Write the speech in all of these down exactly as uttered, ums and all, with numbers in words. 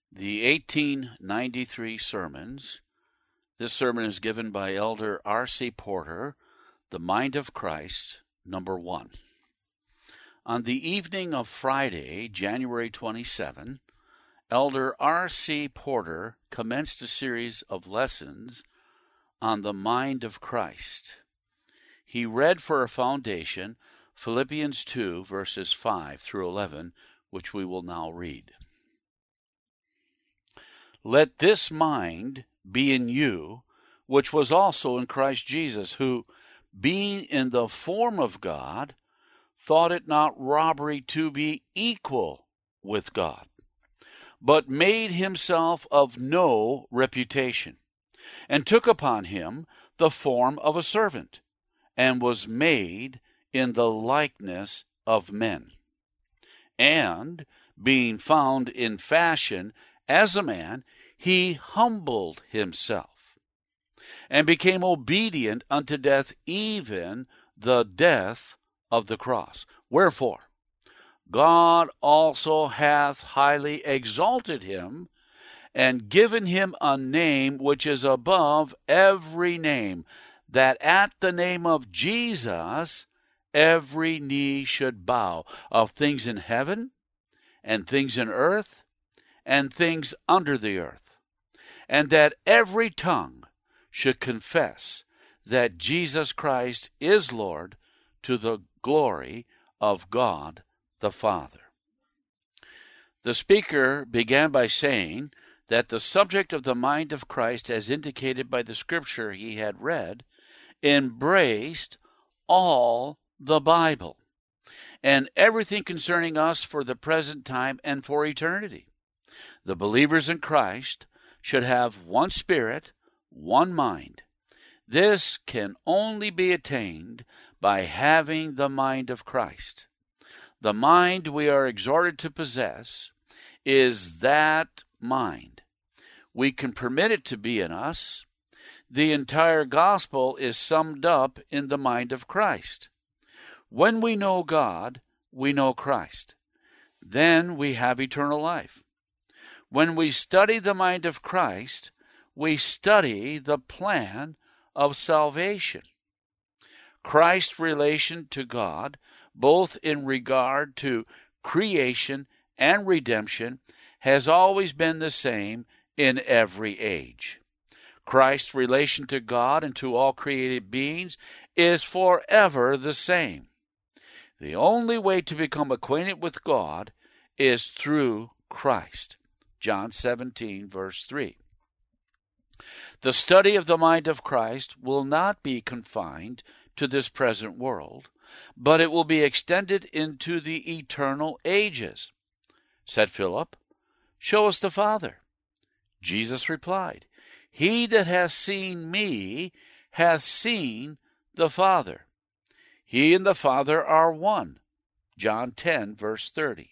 The eighteen ninety-three Sermons. This sermon is given by Elder R C Porter, The Mind of Christ, number one. On the evening of Friday, January twenty-seventh, Elder R C Porter commenced a series of lessons on the mind of Christ. He read for a foundation Philippians two, verses five through eleven, which we will now read. Let this mind be in you, which was also in Christ Jesus, who, being in the form of God, thought it not robbery to be equal with God, but made himself of no reputation, and took upon him the form of a servant, and was made in the likeness of men. And, being found in fashion as a man, he humbled himself, and became obedient unto death, even the death of the cross. Wherefore, God also hath highly exalted him, and given him a name which is above every name, that at the name of Jesus every knee should bow, of things in heaven, and things in earth, and things under the earth, and that every tongue should confess that Jesus Christ is Lord, to the glory of God the Father. The speaker began by saying that the subject of the mind of Christ, as indicated by the scripture he had read, embraced all the Bible and everything concerning us for the present time and for eternity. The believers in Christ should have one spirit, one mind. This can only be attained by having the mind of Christ. The mind we are exhorted to possess is that mind. We can permit it to be in us. The entire gospel is summed up in the mind of Christ. When we know God, we know Christ. Then we have eternal life. When we study the mind of Christ, we study the plan of salvation. Christ's relation to God, both in regard to creation and redemption, has always been the same in every age. Christ's relation to God and to all created beings is forever the same. The only way to become acquainted with God is through Christ. John seventeen, verse three. The study of the mind of Christ will not be confined to this present world, but it will be extended into the eternal ages. Said Philip, "Show us the Father." Jesus replied, "He that hath seen me hath seen the Father. He and the Father are one." John ten, verse thirty.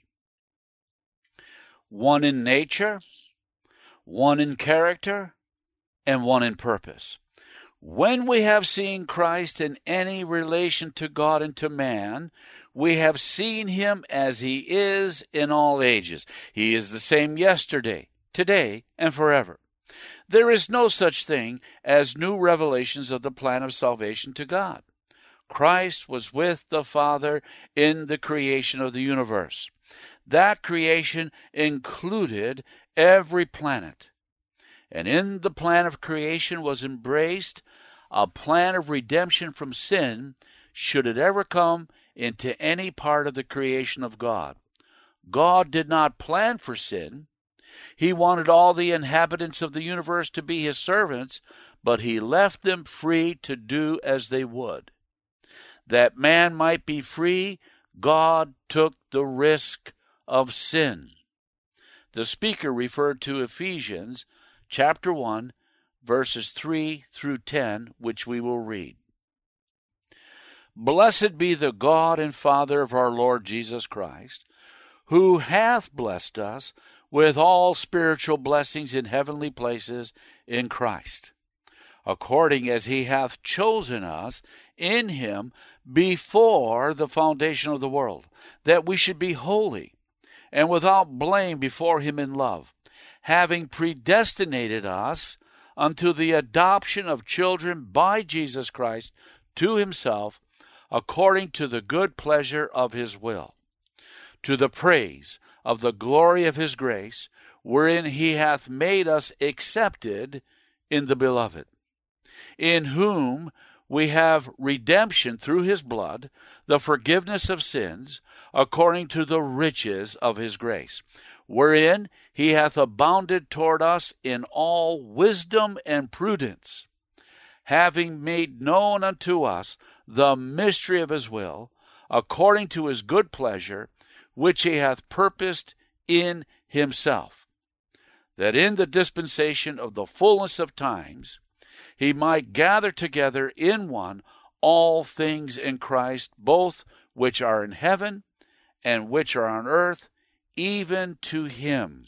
One in nature, one in character, and one in purpose. When we have seen Christ in any relation to God and to man, we have seen him as he is in all ages. He is the same yesterday, today, and forever. There is no such thing as new revelations of the plan of salvation to God. Christ was with the Father in the creation of the universe. That creation included every planet. And in the plan of creation was embraced a plan of redemption from sin, should it ever come into any part of the creation of God. God did not plan for sin. He wanted all the inhabitants of the universe to be his servants, but he left them free to do as they would. That man might be free, God took the risk of sin. The speaker referred to Ephesians chapter one, verses three through ten, which we will read. Blessed be the God and Father of our Lord Jesus Christ, who hath blessed us with all spiritual blessings in heavenly places in Christ, according as he hath chosen us in him before the foundation of the world, that we should be holy and without blame before him in love, having predestinated us unto the adoption of children by Jesus Christ to himself, according to the good pleasure of his will, to the praise of the glory of his grace, wherein he hath made us accepted in the beloved, in whom we have redemption through his blood, the forgiveness of sins, according to the riches of his grace, wherein he hath abounded toward us in all wisdom and prudence, having made known unto us the mystery of his will, according to his good pleasure, which he hath purposed in himself, that in the dispensation of the fullness of times he might gather together in one all things in Christ, both which are in heaven and which are on earth, even to him.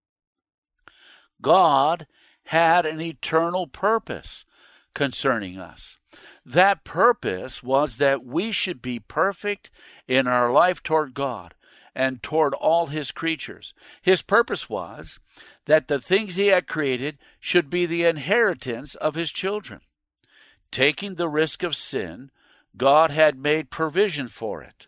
God had an eternal purpose concerning us. That purpose was that we should be perfect in our life toward God and toward all his creatures. His purpose was that the things he had created should be the inheritance of his children. Taking the risk of sin, God had made provision for it.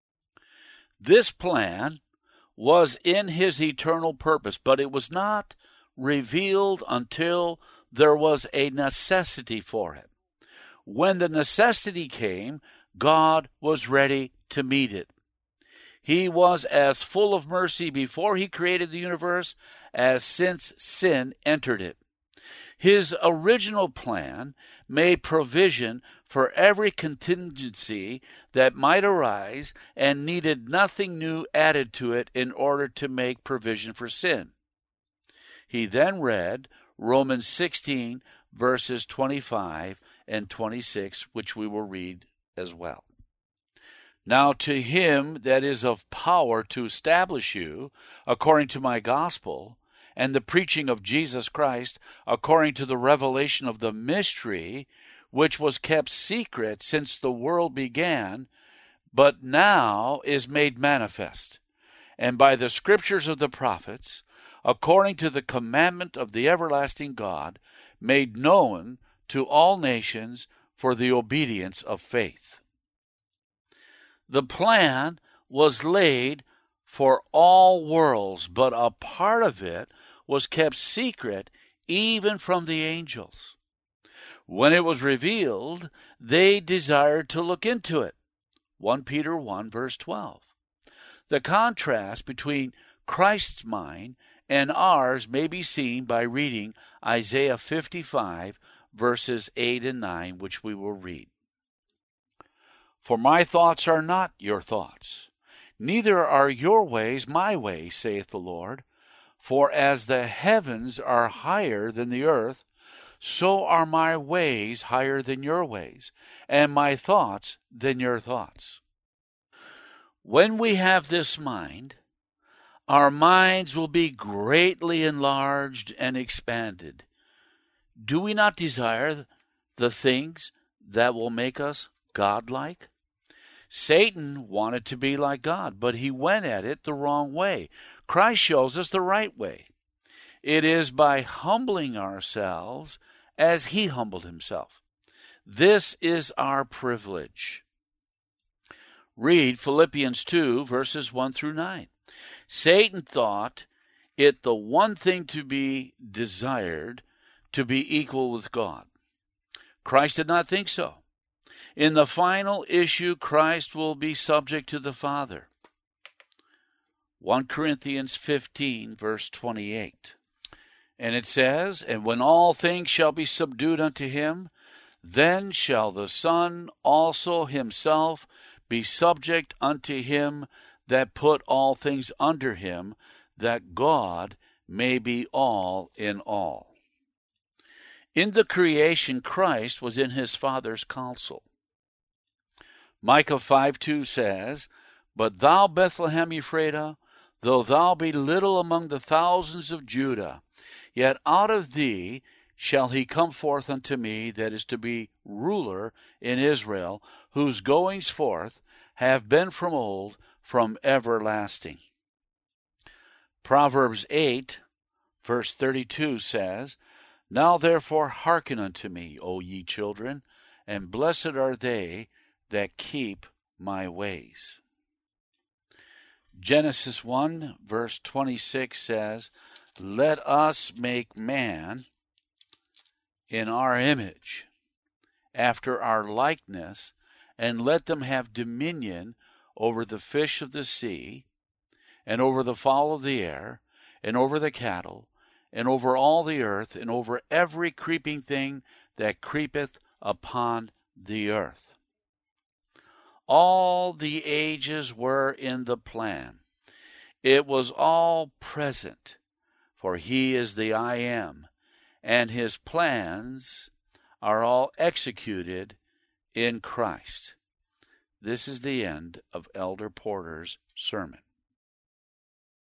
This plan was in his eternal purpose, but it was not revealed until there was a necessity for it. When the necessity came, God was ready to meet it. He was as full of mercy before he created the universe as since sin entered it. His original plan made provision for every contingency that might arise and needed nothing new added to it in order to make provision for sin. He then read Romans sixteen, verses twenty-five and twenty-six, which we will read as well. Now to him that is of power to establish you, according to my gospel, and the preaching of Jesus Christ, according to the revelation of the mystery, which was kept secret since the world began, but now is made manifest, and by the scriptures of the prophets, according to the commandment of the everlasting God, made known to all nations for the obedience of faith. The plan was laid for all worlds, but a part of it was kept secret even from the angels. When it was revealed, they desired to look into it. First Peter one, verse twelve. The contrast between Christ's mind and ours may be seen by reading Isaiah fifty-five, verses eight and nine, which we will read. For my thoughts are not your thoughts, neither are your ways my ways, saith the Lord. For as the heavens are higher than the earth, so are my ways higher than your ways, and my thoughts than your thoughts. When we have this mind, our minds will be greatly enlarged and expanded. Do we not desire the things that will make us godlike? Satan wanted to be like God, but he went at it the wrong way. Christ shows us the right way. It is by humbling ourselves as he humbled himself. This is our privilege. Read Philippians two, verses one through nine. Satan thought it the one thing to be desired to be equal with God. Christ did not think so. In the final issue, Christ will be subject to the Father. First Corinthians fifteen, verse twenty-eight. And it says, And when all things shall be subdued unto him, then shall the Son also himself be subject unto him that put all things under him, that God may be all in all. In the creation, Christ was in his Father's counsel. Micah five two says, But thou, Bethlehem Ephratah, though thou be little among the thousands of Judah, yet out of thee shall he come forth unto me that is to be ruler in Israel, whose goings forth have been from old, from everlasting. Proverbs eight, Verse thirty-two says, Now therefore hearken unto me, O ye children, and blessed are they that keep my ways. Genesis one, verse twenty-six says, Let us make man in our image, after our likeness, and let them have dominion over the fish of the sea, and over the fowl of the air, and over the cattle, and over all the earth, and over every creeping thing that creepeth upon the earth. All the ages were in the plan. It was all present, for he is the I am, and his plans are all executed in Christ. This is the end of Elder Porter's sermon.